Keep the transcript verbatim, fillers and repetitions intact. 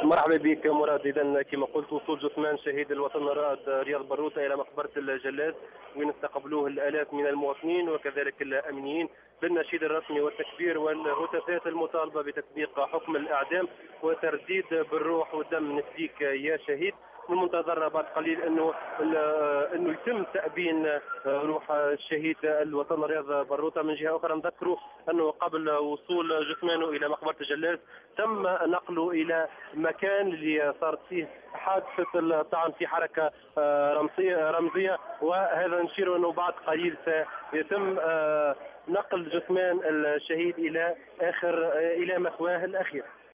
مرحبا بك مراد. اذا كما قلت وصول جثمان شهيد الوطن الرائد رياض بروطة الى مقبره الجلاد وين استقبلوه الالاف من المواطنين وكذلك الامنيين بالنشيد الرسمي والتكبير والهتافات المطالبه بتطبيق حكم الاعدام وترديد بالروح والدم نفديك يا شهيد. والمنتظر بعد قليل انه انه يتم تأبين روح الشهيد الوطن رياض بروطة. من جهه اخرى نذكروا انه قبل وصول جثمانه الى مقبره الجلاز تم نقله الى مكان اللي صارت فيه حادثه الطعن في حركه رمزيه رمزيه وهذا نشير انه بعد قليل سيتم نقل جثمان الشهيد الى اخر الى مثواه الاخير.